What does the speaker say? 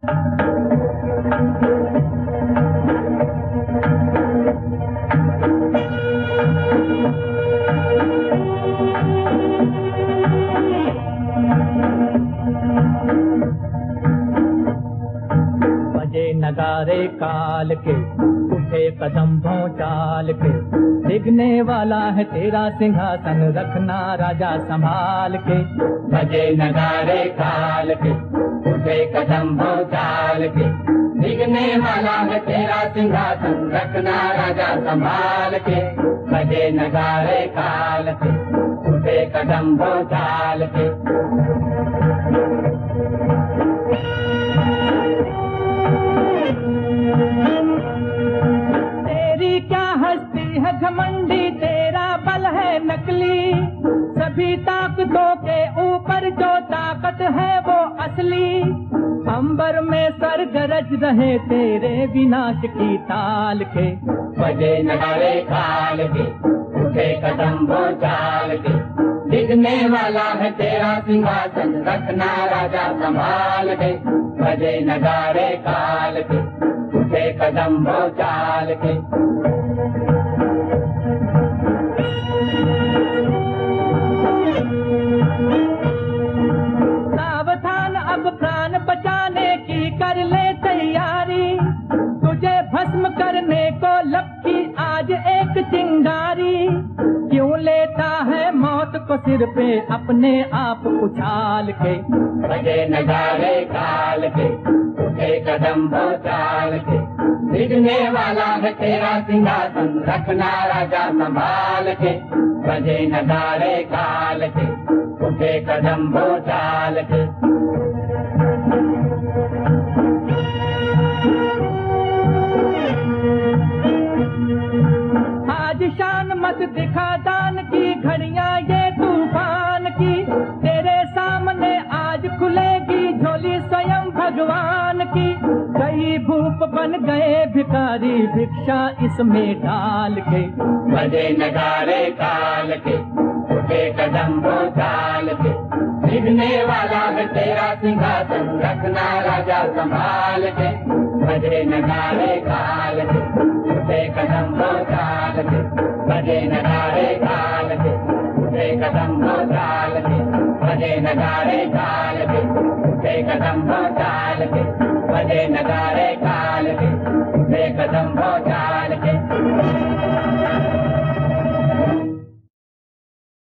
बजे नगारे काल के, उठे कदम भौचाल के, दिखने वाला है तेरा सिंहासन, रखना राजा संभाल के। बजे नगारे काल के, उठे कदम भौचाल के, दिखने वाला है तेरा सिंहासन, रखना राजा संभाल के। बजे नगारे काल के, उठे कदम भौचाल के। तेरी क्या हस्ती है घमंडी, तेरा बल है नकली, सभी ताकतों के ऊपर जो ताकत है वो असली। अंबर में सर गरज रहे तेरे विनाश की ताल के। बजे नगारे काल के, उठे कदम भौचाल के, दिखने वाला है तेरा सिंहासन, रखना राजा संभाल के। बजे नगारे काल के, उठे कदम भौचाल के। सावधान अब प्राण बचाने की कर ले तैयारी, तुझे भस्म करने को लपकी आज एक चिंगारी। क्यों लेता है मौत को सिर पे अपने आप उछाल के। बजे नगारे काल के, उठे कदम भौचाल के, दिखने वाला है तेरा सिंहासन, रखना राजा संभाल के। बजे नगारे काल के, उठे कदम भौचाल के। आज शान मत दिखा दान की, घड़ियां ये तूफान की, तेरे सामने आज खुलेगी झोली स्वयं भगवान की। कई भूप बन गए भिखारी, भिक्षा इसमें डाल के। बजे नगारे काल के, उठे कदम भौचाल के, दिखने वाला है तेरा सिंहासन, रखना राजा संभाल के। बजे नगारे काल के, उठे कदम भौचाल के, बजे नगारे काल के, उठे कदम भौचाल के, बजे नगारे काल के, उठे कदम भौचाल के, बजे नगारे काल के, उठे कदम भौचाल के।